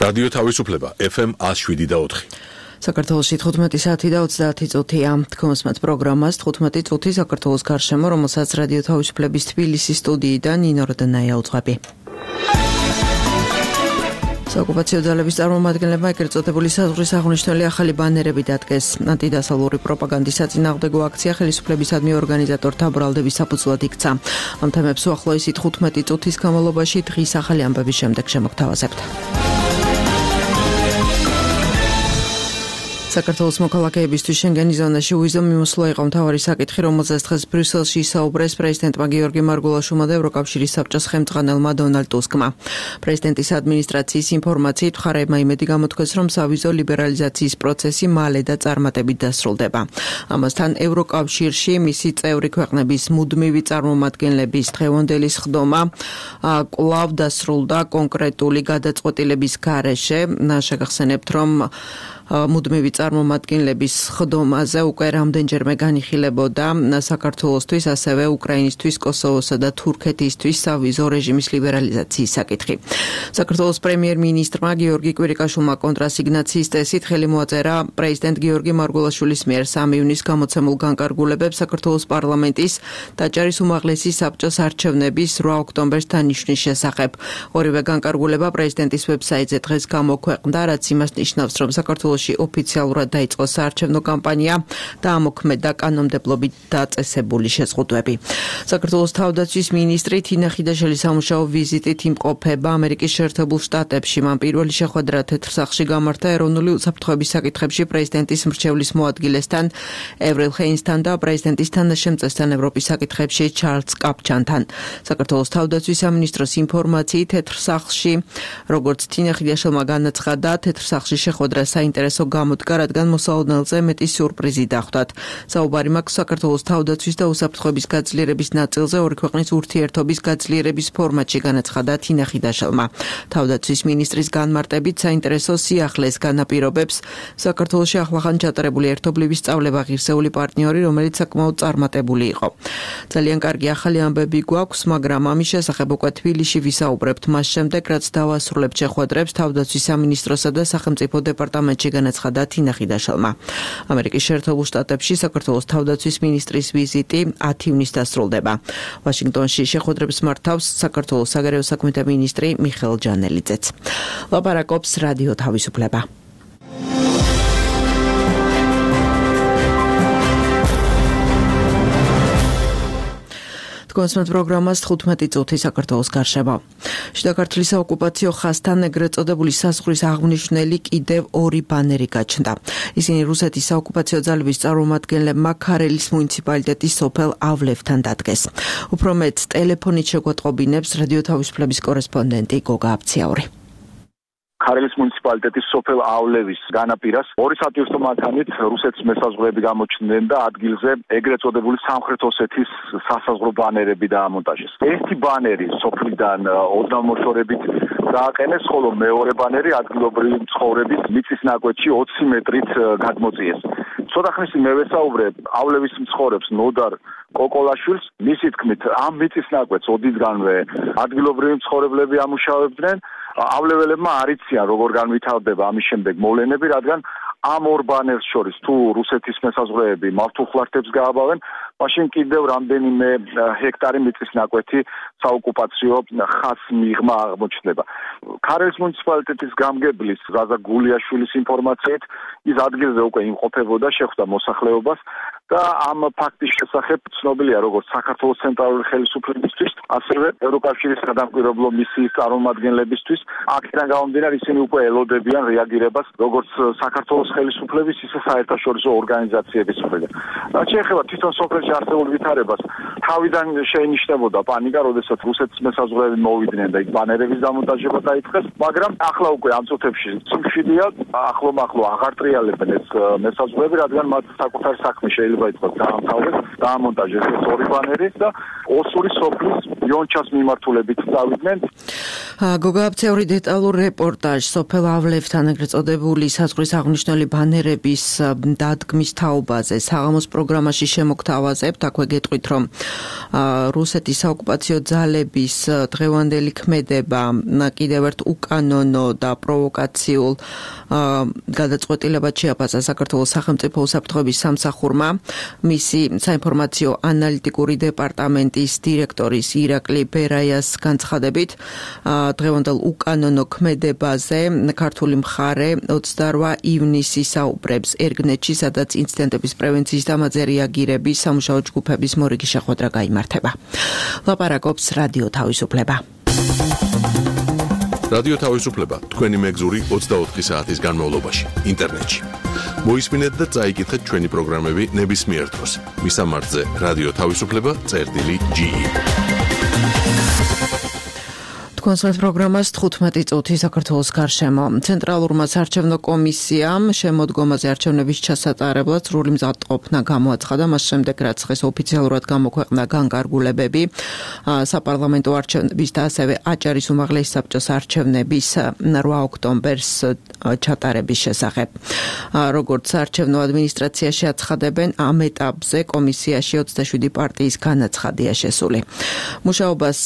რადიო თავისუფლება FM 107.4. საქართველოში 15 საათი და 30 წუთია. თქვენს პროგრამას 15 წუთი საქართველოს გარშემო, რომელსაც რადიო თავისუფლების თბილისის სტუდიიდან ნინო როდანაია უძღვები. საოკუპაციო ძალების წარმომადგენლებმა ეგრეთ წოდებული საზღვრის აღნიშნული ახალი ბანერები დადგეს. ანტიდასავლური პროპაგანდის საწინააღმდეგო აქცია ხელისუფლებისადმი ორგანიზატორთა ბრალდების საფუძვლად იქცა. ამ თემებს უახლოესი 15 წუთის განმავლობაში დღის ახალი ამბების შემდეგ შემოგთავაზებთ. საქართველოს მოქალაქეებისთვის შენგენის ზონაში უვიზო მიმოსვლა იყო მთავარი საკითხი, რომელზეც დღეს ბრიუსელში ისაუბრეს პრეზიდენტმა გიორგი მარგულაშვილმა და ევროკავშირის საბჭოს ხელმძღვანელმა დონალდ ტუსკმა. პრეზიდენტის ადმინისტრაციის ინფორმაციით მხარეებმა იმედი გამოთქვეს, რომ სავიზო ლიბერალიზაციის პროცესი მალე და წარმატებით დასრულდება. ამასთან ევროკავშირში მისი წევრი ქვეყნების მუდმივი წარმომადგენლების დღევანდელი სხდომა კვლავ დასრულდა კონკრეტული გადაწყვეტილების გარეშე. შეგახსენებთ, რომ მუდმივი წარმომადგენლების სხდომაზე უკვე რამდენჯერმე განიხილებოდა საქართველოსთვის, ასევე უკრაინისთვის, კოსოვოსა და თურქეთისთვის სავიზო რეჟიმის ლიბერალიზაციის საკითხი. საქართველოს პრემიერ-მინისტრმა გიორგი კვირიკაშვილმა კონტრასიგნაციის წესით ხელი მოაწერა პრეზიდენტ გიორგი მარგულაშვილის მიერ 3 ივნის გამოცემულ განკარგულებებს საქართველოს პარლამენტის დაჭერის უმაღლესი საბჭოს არჩევნების 8 ოქტომბერს დანიშნვის შესახებ. ორივე განკარგულება პრეზიდენტის ვებსაიტზე დღეს გამოქვეყნდა, რაც იმას ნიშნავს, რომ საქართველოს ოფიციალურად დაიწყო საარჩევნო კამპანია და ამოქმედა კანონმდებლობით დაწესებული შეზღუდვები. საქართველოს თავდაცვის მინისტრი თინა ხიდაშელის სამუშაო ვიზიტით იმყოფება ამერიკის შეერთებულ შტატებში. მან პირველი შეხვედრა თეთრსახლში გამართა ეროვნული უსაფრთხოების საკითხებში პრეზიდენტის მრჩევლის მოადგილესთან ევრილ ჰეინსთან და პრეზიდენტის თანაშემწესთან ევროპის საკითხებში ჩარლზ კაპჩანთან. საქართველოს თავდაცვის სამინისტროს ინფორმაციით თეთრსახლში, როგორც თინა ხიდაშელმა განაცხადა, თეთრსახლში შეხვედრა საინტერესო გამოდგა, რადგან მოსალოდნელზე მეტი სიურპრიზი დახვდათ. საუბარი მაქვს საქართველოს თავდაცვის და უსაფრთხოების გაძლიერების ნაწილზე ორი ქვეყნის ურთიერთობის გაძლიერების ფორმატში, განაცხადა თინა ხიდაშელმა. თავდაცვის მინისტრის განმარტებით საინტერესო სიახლეს განაპირობებს საქართველოში ახლახან ჩატარებული ერთობლივი სწავლება ღირსეული პარტნიორი, რომელიც საკმაოდ წარმატებული იყო. ძალიან კარგი ახალი ამბები გვაქვს, მაგრამ ამის შესახებ უკვე თბილისში ვისაუბრებთ მას შემდეგ, რაც დავასრულებთ შეხვედრებს თავდაცვის სამინისტროსა და სახელმწიფო დეპარტამენტში, განაცხადა თინა ხიდაშელმა. ამერიკის შეერთებულ შტატებში საქართველოს თავდაცვის მინისტრის ვიზიტი 10 ივნის დასრულდება. ვაშინგტონში შეხვედრებს მართავს საქართველოს საგარეო საქმეთა მინისტრი მიხეილ ჯანელიძეც. ლაპარაკობს რადიო თავისუფლება. კონსმეთ პროგრამას 15 წუთი საქართველოს გარშემო. შიდა ქართლის საოკუპაციო ხაზთან ეგრეთ წოდებული საზღვრის აღნიშნული კიდევ 2 ბანერი გაჩნდა. ისინი რუსეთის საოკუპაციო ძალების წარმომადგენლებმა ქარელის მუნიციპალიტეტის სოფელ ავლევთან დადგეს. უფრო მეტ ტელეფონით შეგვატყობინებს რადიო თავისუფლების კორესპონდენტი გოგა აბციაური. ქარელის მუნიციპალიტეტის სოფელ ავლევის განაპირას 2 სატვირთო მანქანით რუსეთის მესაზღვრეები გამოჩნდნენ და ადგილზე ეგრეთ წოდებული სამხრეთ ოსეთის სასაზღვრო ბანერები დაამონტაჟეს. ერთი ბანერი სოფლიდან ოდნავ მოშორებით დააყენეს, ხოლო მეორე ბანერი ადგილობრივი მცხოვრების მიწის ნაკვეთში 20 მეტრით გადმოწიეს. ცოტა ხნის მე ვესაუბრე ავლევის მცხოვრებს ნოდარ კოკოლაშვილს, მისი თქმით, ამ მიწის ნაკვეთს ოდითგანვე ადგილობრივი მცხოვრებლები ამუშავებდნენ. ავლეველებმა არ იციან როგორ განვითარდება ამის შემდეგ მოვლენები, რადგან ამ ორ ბანერს შორის თუ რუსეთის მესაზღვრეები მავთულხლართებს გააბავენ, მაშინ კიდევ რამდენიმე ჰექტარი მიწის ნაკვეთი საოკუპაციო ხაზს მიღმა აღმოჩნდება. ქარელის მუნიციპალიტეტის გამგებლის ზაზა გულიაშვილის ინფორმაციით ის ადგილზე უკვე იმყოფებოდა, შეხვდა მოსახლეობას და ამ ფაქტის შესახებ ცნობილია როგორც საქართველოს ცენტრალური ხელისუფლებისთვის, ასევე ევროკავშირის სადამკვირვებლო მისიის წარმომადგენლებისთვის. აქედან გამომდინარე ისინი უკვე ელოდებიან რეაგირებას როგორც საქართველოს ხელისუფლების, ისე საერთაშორისო ორგანიზაციების მხრიდან. რაც შეეხება თვითონ სოფელში არსებულ ვითარებას, თავიდან შეინიშნებოდა პანიკა, როდესაც რუსეთის მესაზღვრეები მოვიდნენ და იქ ბანერების დამონტაჟება დაიწყეს, მაგრამ ახლა უკვე ამ წუთებში სიმშვიდეა, ახლო-მახლო აღარ ტრიალებენ ეს მესაზღვრეები, რადგან მათ საკუთარი საქმე შეიძლება ითქვას დაამთავრეს, დაამონტაჟეს ეს 2 ბანერი და ოსური სოფლის იონჩას მიმართულებით წავიდნენ. გოგაბცევრი დეტალურ რეპორტაჟს სოფელ ავლევთან ეგრეთ წოდებული საზღვრის აღნიშნული ბანერების დადგმის თაობაზე საღამოს პროგრამაში შემოგთავაზებთ. აქვე გეტყვით, რომ რუსეთის საოკუპაციო ძალების დღევანდელი ქმედება კიდევ ერთ უკანონო და პროვოკაციულ გადაწყვეტილებად შეაფასა საქართველოს სახელმწიფო უსაფრთხოების სამსახურმა. მისი საინფორმაციო ანალიტიკური დეპარტამენტის დირექტორის ირაკლი ბერაიას განცხადებით, დღევანდელ უკანონო ქმედებაზე ქართული მხარე 28 ივნისში საუბრებს ერგნეთში, სადაც ინციდენტების პრევენციის და ამაზე რეაგირების სამუშაო ჯგუფების მორიგი შეხვედრა გაიმართება. ლაპარაკობს რადიო თავისუფლება. რადიო თავისუფლება თქვენი მეგზური 24 საათის განმავლობაში ინტერნეტში. მოისმინეთ და წაიკითხეთ ჩვენი პროგრამები ნებისმიერ დროს. მისამართზე რადიო თავისუფლება.ge. კონსულტ პროგრამას 15 წუთი საქართველოს გარშემო. ცენტრალურმა საარჩევნო კომისიამ შემოდგომაზე არჩევნების ჩასატარებლად სრული მზადყოფნა გამოაცხადა, მას შემდეგ რაც დღეს ოფიციალურად გამოქვეყნა განკარგულებები საპარლამენტო არჩევნების და ასევე აჭარის უმაღლესი საბჭოს არჩევნების 8 ოქტომბერს ჩატარების შესახებ. როგორც საარჩევნო ადმინისტრაციაში აცხადებენ, ამ ეტაპზე კომისიაში 27 პარტიის განაცხადია შესული. მუშაობას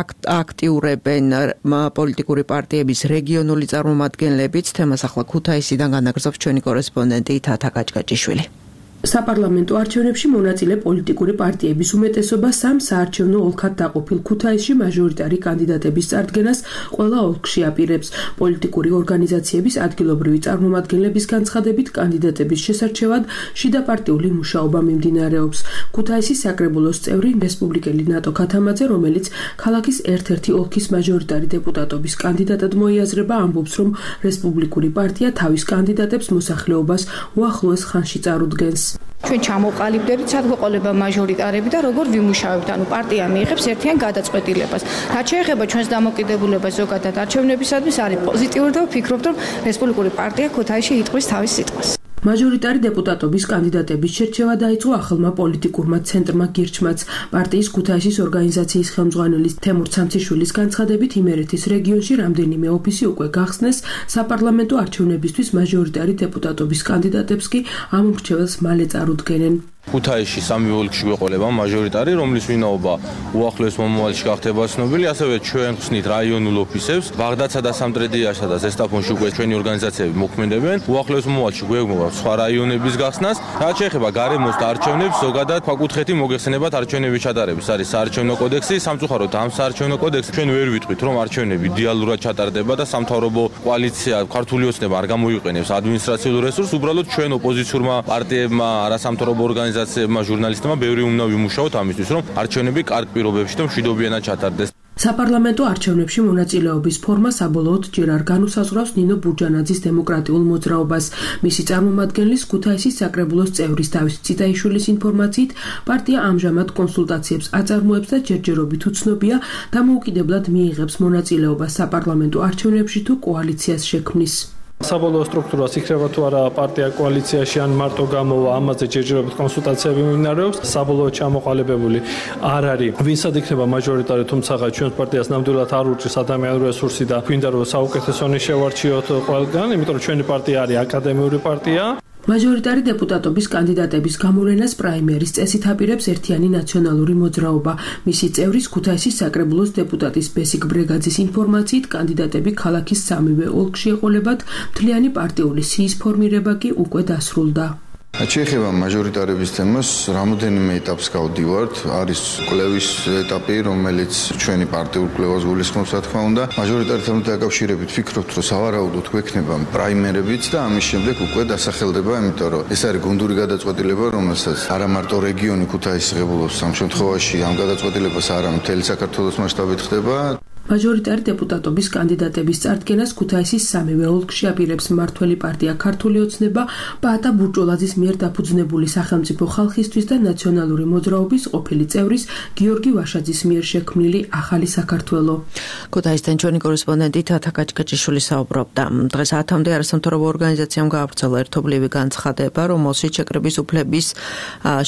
აქტიურებენ პოლიტიკური პარტიების რეგიონული წარმომადგენლებიც. თემას ახლა ქუთაისიდან განაგრძობს ჩვენი კორესპონდენტი თათა გაჭგაჭიშვილი. საპარლამენტო არჩევნებში მონაწილე პოლიტიკური პარტიების უმეტესობა სამ საარჩევნო ოლქად დაყოფილ ქუთაისში მაჟორიტარი კანდიდატების წარდგენას ყველა ოლქში აპირებს. პოლიტიკური ორგანიზაციების ადგილობრივი წარმომადგენლების განცხადებით კანდიდატების შესარჩევად შიდაპარტიული მუშაობა მიმდინარეობს. ქუთაისის საკრებულოს წევრი რესპუბლიკელი ნატო ქათამაძე, რომელიც ქალაქის ერთ-ერთი ოლქის მაჟორიტარი დეპუტატობის კანდიდატად მოიაზრება, ამბობს, რომ რესპუბლიკური პარტია თავის კანდიდატებს მოსახლეობას უახლოეს ხანში წარუდგენს. ჩვენ ჩამოყალიბდებით, სად გვეყოლება მაჟორიტარები და როგორ ვიმუშავებთ, ანუ პარტია მიიღებს ერთიან გადაწყვეტილებას. რაც შეეხება ჩვენს დამოკიდებულებას ზოგადად არჩევნებისადმი, არის პოზიტიური და ვფიქრობთ, რომ რესპუბლიკური პარტია ქუთაისში იტყვის თავის სიტყვას. მაჟორიტარი დეპუტატობის კანდიდატების შერჩევა დაიწყო ახალმა პოლიტიკურმა ცენტრმა გირჩმაც. პარტიის ქუთაისის ორგანიზაციის ხელმძღვანელის თემურ ცამციშვილის განცხადებით, იმერეთის რეგიონში რამდენიმე ოფისი უკვე გახსნეს. საპარლამენტო არჩევნებისთვის მაჟორიტარი დეპუტატობის კანდიდატებს კი ამ მრჩეველს მალე წარუდგენენ. ქუთაისში სამი ოლქში გვეყოლება მაჟორიტარი, რომლის ვინაობა უახლოეს მომავალში გახდება ცნობილი, ასევე ჩვენ ხსნით რაიონულ ოფისებს, ბაღდადსა და სამტრედიაშსა და ზესტაფონში უკვე ჩვენი ორგანიზაციები მოქმედებენ. უახლოეს მომავალში გვეგმობთ სხვა რაიონების გახსნას. რაც შეეხება გარემოს და არჩევნებს, ზოგადად ქვაკუთხედი მოგეხსენებათ არჩევნების ჩატარების. არის საარჩევნო კოდექსი, სამწუხაროდ ამ საარჩევნო კოდექსში ჩვენ ვერ ვიტყვით, რომ არჩევნები იდეალურად ჩატარდება და სამთავრობო კოალიცია ქართული ოცნება არ გამოიყენებს ადმინისტრაციულ რესურსს, უბრალოდ ჩვენ ოპოზიციურმა პარტიებმა, არასამთავრობო ორგანიზაციებმა ჟურნალისტებმა ბევრი უნდა ვიმუშაოთ ამისთვის, რომ არჩევნები კარგ პირობებში და მშვიდობიანად ჩატარდეს. საპარლამენტო არჩევნებში მონაწილეობის ფორმა საბოლოოდ ჯერ არ განუსაზღვრავს ნინო ბურჯანაძის დემოკრატიულ მოძრაობას. მისი წარმომადგენლის ქუთაისის საკრებულოს წევრის დავით ციტაიშვილის ინფორმაციით, პარტია ამჟამად კონსულტაციებს აწარმოებს და ჯერჯერობით უცნობია დამოუკიდებლად მიიღებს მონაწილეობას საპარლამენტო არჩევნებში თუ კოალიციას შექმნის. საბოლოო სტრუქტურას იქნება თუ არა პარტია კოალიციაში ან მარტო გამოვა, ამაზე ჯერჯერობით კონსულტაციები მიმდინარეობს. საბოლოო ჩამოყალიბებული არ არის ვინსად იქნება მაჟორიტარი, თუმცა ჩვენს პარტიას ნამდვილად არ ურჩის ადამიანური რესურსი და გვინდა რომ საუკეთესონი შევარჩიოთ ყველგან, იმიტომ რომ ჩვენი პარტია არის აკადემიური პარტია. მაჟორიტარი დეპუტატობის კანდიდატების გამოვლენას პრაიმერის წესით აპირებს ერთიანი ნაციონალური მოძრაობა. მისი წევრის ქუთაისის საკრებულოს დეპუტატის ბესიკ ბრეგაძის ინფორმაციით, კანდიდატები ქალაქის სამივე ოლქში ეყოლებათ, მთლიანი პარტიული სიის ფორმირება კი უკვე დასრულდა. შეეხება მაჟორიტარების თემას, რამოდენიმე ეტაპს გავდივართ. არის კვლევის ეტაპი, რომელიც ჩვენი პარტიულ კვლევას გულისხმობს, რა თქმა უნდა. მაჟორიტარი თემასთან დაკავშირებით ვფიქრობთ, რომ სავარაუდოდ გვექნება პრაიმერებიც და ამის შემდეგ უკვე დასახელდება, იმიტომ რომ ეს არის გუნდური გადაწყვეტილება, რომელსაც არა მარტო რეგიონი ქუთაისი ღებულობს, ამ შემთხვევაში ამ გადაწყვეტილებას არა მთელი საქართველოს მასშტაბით ხდება. მაჟორიტარი დეპუტატობის კანდიდატების წარდგენას ქუთაისის სამივე ოლქში აპირებს მმართველი პარტია ქართული ოცნება, პაატა ბურჭულაძის მიერ დაფუძნებული სახელმწიფო ხალხისთვის და ნაციონალური მოძრაობის ყოფილი წევრის გიორგი ვაშაძის მიერ შექმნილი ახალი საქართველო. ქუთაისთან ჩვენი კორესპონდენტი თათა გაჭგაჭიშვილი საუბრობდა. დღეს 10-მდე არასამთავრობო ორგანიზაციამ გაავრცელა ერთობლივი განცხადება, რომელშიც შეკრების უფლების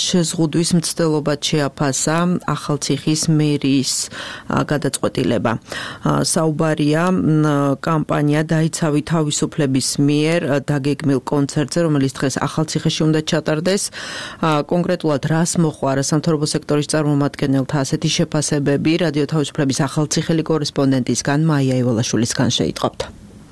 შეზღუდვის მცდელობად შეაფასა ახალციხის მერის გადაწყვეტილება. საუბარია კამპანია დაიცავი თავისუფლების მიერ დაგეგმილ კონცერტზე, რომელიც დღეს ახალციხეში უნდა ჩატარდეს. კონკრეტულად რას მოხდა არასამთავრობო სექტორის წარმომადგენელთა ასეთი შეფასებები რადიო თავისუფლების ახალციხელი კორესპონდენტისგან მაია ივალაშვილისგან შეიტყობთ.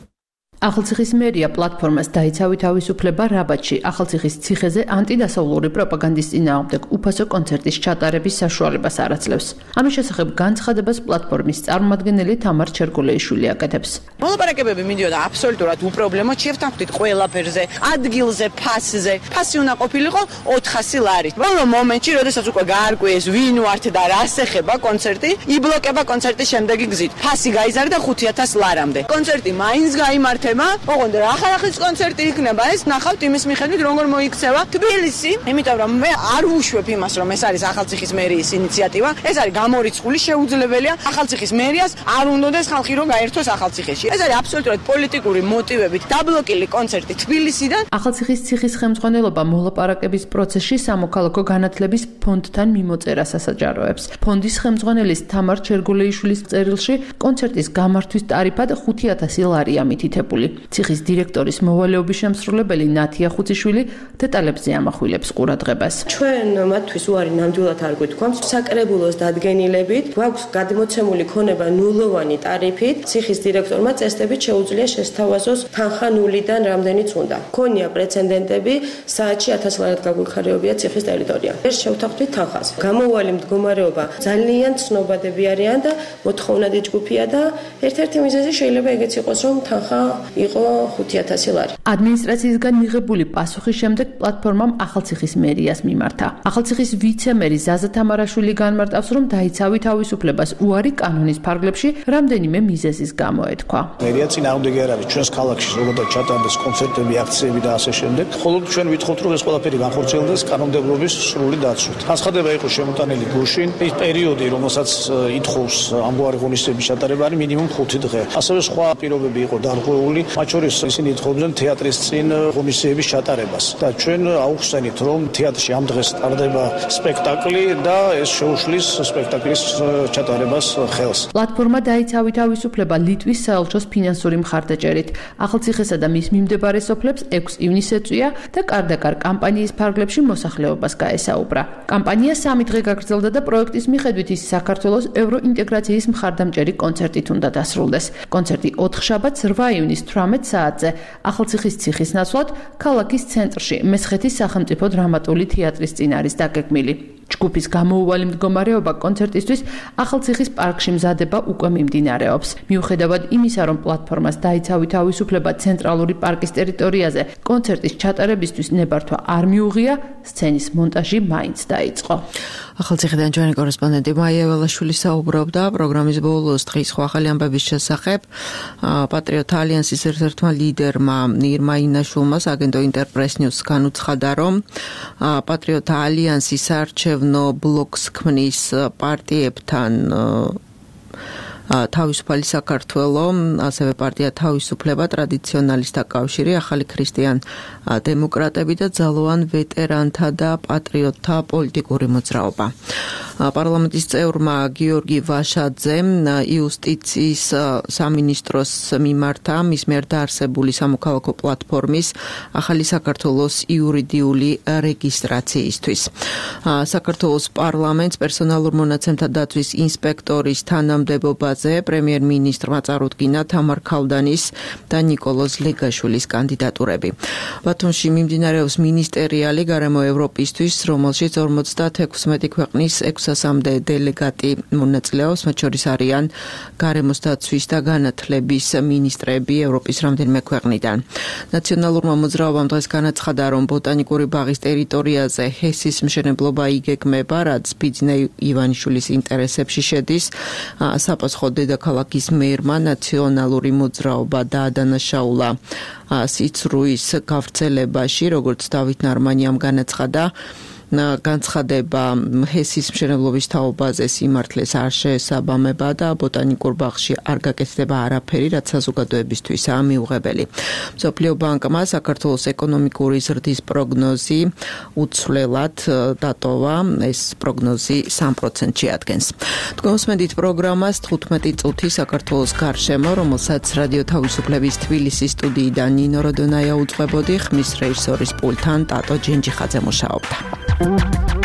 ახალციხის მერია პლატფორმას დაიცავი თავისუფლება რაბათში ახალციხის ციხეზე ანტიდასავლური პროპაგანდის წინააღმდეგ უფასო კონცერტის ჩატარების საშუალებას არაძლევს. ამის შესახებ განცხადებას პლატფორმის წარმომადგენელი თამარ ჩერგოლეიშვილი აკეთებს. მოლაპარაკებები მიდიოდა აბსოლუტურად უპრობლემოდ, შევთანხმდით ყველაფერზე, ადგილზე, ფასზე. ფასი უნდა ყოფილიყო 400 ლარი. ბოლო მომენტში, როდესაც უკვე გაარკვიეს ვინ ვართ და რას ეხება კონცერტი, იბლოკება კონცერტის შემდეგი გზით. ფასი გაიზარდა 5000 ლარამდე. კონცერტი მაინც გაიმართა. ოღონდ რა ხალხის კონცერტი იქნება ეს ნახავთ იმის მიხედვით როგორ მოიქცევა თბილისი, იმიტომ რომ მე არ ვუშვებ იმას რომ ეს არის ახალციხის მერიის ინიციატივა, ეს არის გამორიცხული, შეუძლებელია ახალციხის მერიას არ უნდადეს ხალხი რომ გაერთოს ახალციხეში. ეს არის აბსოლუტურად პოლიტიკური მოტივებით დაბლოკილი კონცერტი თბილისიდან. ახალციხის ციხის ხელმძღვანელობა მოლაპარაკების პროცესში სამოქალაქო განათლების ფონდთან მიმოწერას ასაჯაროებს. ფონდის ხელმძღვანელის თამარ ჩერგოლეიშვილის წერილში კონცერტის გამართვის ტარიფად 5000 ლარია მითითებული. ციხის დირექტორის მოვალეობის შემსრულებელი ნათია ხუციშვილი დეტალებზე ამახვილებს ყურადღებას. ჩვენ მათთვის უარი ნამდვილად არ გვითქვამს. საკრებულოს დადგენილებით გვაქვს გადმოცემული ქონება ნულოვანი ტარიფით. ციხის დირექტორმა წესდებით შეუძლია შესთავაზოს თანხა ნულიდან რამდენიც უნდა. ქონია პრეცედენტები, საათში 1000 ლარად გაგვიხარეებია ციხის ტერიტორია. ერთ შევთანხმდით თანხას. გამოუვალი მდგომარეობა ძალიან ცნობადები არიან და მოთხოვნადი ჯგუფია და ერთ-ერთი მიზეზი შეიძლება ეგეც იყოს, რომ თანხა იყო 5000 ლარი. ადმინისტრაციისგან მიღებული პასუხის შემდეგ პლატფორმამ ახალციხის მერიას მიმართა. ახალციხის ვიცე-მერი ზაზა თამარაშვილი განმარტავს, რომ დაიცავი თავისუფლებას უარი კანონის ფარგლებში რამდენიმე მიზეზის გამო ეთქვა. მერია წინააღმდეგი არ არის ჩვენს ქალაქში, როგორ ჩატარდეს კონცერტები, აქციები და ასე შემდეგ. მხოლოდ ჩვენ ვითხოვთ, რომ ეს ყველაფერი განხორციელდეს კანონმდებლობის სრული დაცვით. განცხადება იყო შემოტანილი გუშინ. ის პერიოდი, რომელსაც ითხოვს ამგვარი ღონისძიების ჩატარება, არის მინიმუმ 5 დღე. ასევე სხვა პირობები იყო დარღვეული, მათ შორის ისინი ითხოვდნენ თეატრის წინ ღონისძიების ჩატარებას. და ჩვენ აუხსენით, რომ თეატრში ამ დღეს ტარდება სპექტაკლი და ეს შეუშლის სპექტაკლის ჩატარებას ხელს. პლატფორმა დაიცავი თავისუფლება ლიტვის საელჩოს ფინანსური მხარდაჭერით. ახალციხესა და მის მიმდებარე სოფლებს 6 ივნისს ეწვია და კარდაკარ კამპანიის ფარგლებში მოსახლეობას გაესაუბრა. კამპანია 3 დღე გაგრძელდა და პროექტის მიხედვით ის საქართველოს ევროინტეგრაციის მხარდამჭერი კონცერტით უნდა დასრულდეს. კონცერტი 4 შაბათს 8 ივნის 18 საათზე ახალციხის ციხის ნაცვლად ქალაქის ცენტრში მესხეთის სახელმწიფო დრამატული თეატრის წინ არის დაგეგმილი. ჯგუფის გამოუვალი მდგომარეობა კონცერტისთვის ახალციხის პარკში მზადება უკვე მიმდინარეობს. მიუხედავად იმისა, რომ პლატფორმას დაიცავი თავისუფლება ცენტრალური პარკის ტერიტორიაზე კონცერტის ჩატარებისთვის ნებართვა არ მიუღია, სცენის მონტაჟი მაინც დაიწყო. ახალციხიდან ჩვენი კორესპონდენტი მაია ივალაშვილი საუბრობდა პროგრამის ბოლოს დღის სხვა ახალი ამბების შესახებ. პატრიოტ ალიანსის ერთ-ერთმა ლიდერმა ირმა ინაშვილმა აგენტო ინტერპრეს ნიუს განუცხადა, რომ პატრიოტ ალიანსი საარჩევნო ბლოკს ქმნის პარტიებთან თავისუფალი საქართველო, ასევე პარტია თავისუფლება, ტრადიციონალისტთა კავშირი, ახალი ქრისტიან დემოკრატები და ძალოვან ვეტერანთა და პატრიოტთა პოლიტიკური მოძრაობა. პარლამენტის წევრმა გიორგი ვაშაძემ იუსტიციის სამინისტროს მიმართა მის მიერ დაარსებული სამოქალაქო პლატფორმის ახალი საქართველოს იურიდიული რეგისტრაციისთვის. საქართველოს პარლამენტს პერსონალურ მონაცემთა დაცვის ინსპექტორის თანამდებობაზე პრემიერ-მინისტრმა წარუდგინა თამარ ქალდანის და ნიკოლოზ ლეგაშვილის კანდიდატურები. ბათუმში მიმდინარეობს მინისტერიალი გარემო ევროპისთვის, რომელშიც 56 ქვეყნის 600-მდე დელეგატი მონაწილეობს, მათ შორის არიან გარემოს დაცვის და განათლების მინისტრები ევროპის რამდენიმე ქვეყნიდან. ნაციონალურმა მოძრაობამ დღეს განაცხადა, რომ ბოტანიკური ბაღის ტერიტორიაზე ჰესის მშენებლობა იგეგმება, რაც ბიძინა ივანიშვილის ინტერესებში შედის. საპასუხო დედაქალაქის მერმა ნაციონალური მოძრაობა დაადანაშაულა სიცრუის გავრცელებაში, როგორც დავით ნარმანიამ განაცხადა. განცხადება ჰესის მშენებლობის თაობაზე სიმართლეს არ შეესაბამება და ბოტანიკურ ბაღში არ გაკეთდება არაფერი, რაც საზოგადოებისთვისაა მიუღებელი. მსოფლიო ბანკმა საქართველოს ეკონომიკური ზრდის პროგნოზი უცვლელად დატოვა, ეს პროგნოზი 3%-ში ადგენს. თქვენ უსმენთ პროგრამას 15 წუთი საქართველოს გარშემო, რომელსაც რადიო თავისუფლების თბილისის სტუდიიდან ნინო როდონაია უძღვებოდი, ხმის რეჟისორის პულტთან ტატო ჯენჯიხაძე მუშაობდა.